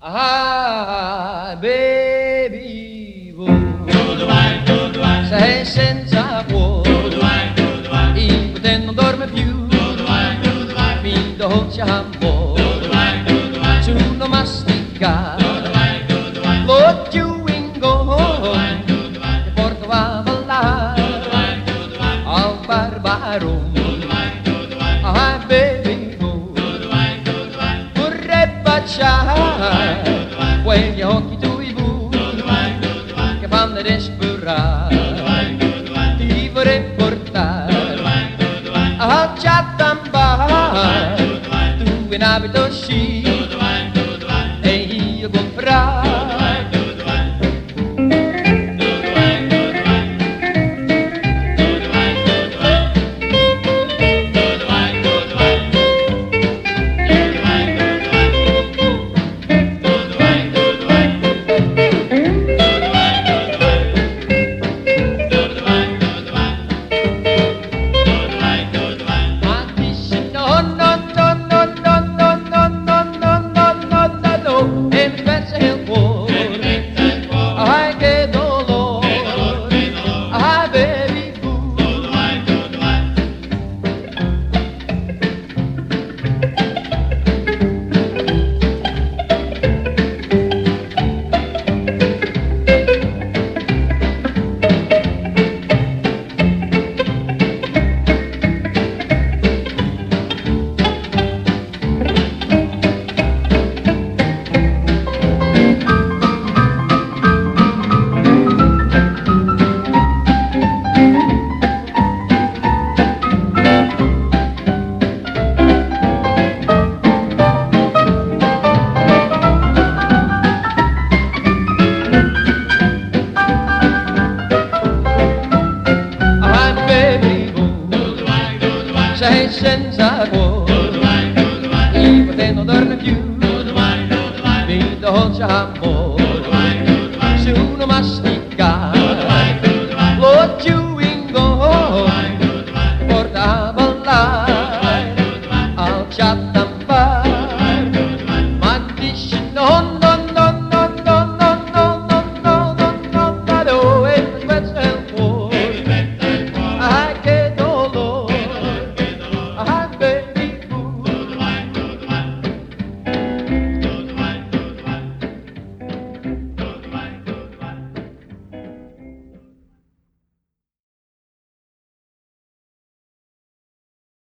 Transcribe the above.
Ah, baby, sei senza cuore, il te non dorme più, mi dolce amore, tu non mastica, lo chewing gum, ti porto a ballare, al barbaro, ah, baby, vorrei baciare quegli occhi tuoi blu che fanno respirare, ti vorrei portare a Chatham Bar, tu in abito chic e io comprare. Sei senza cuore, il te non dorme più, mi dolce amore, se uno mastica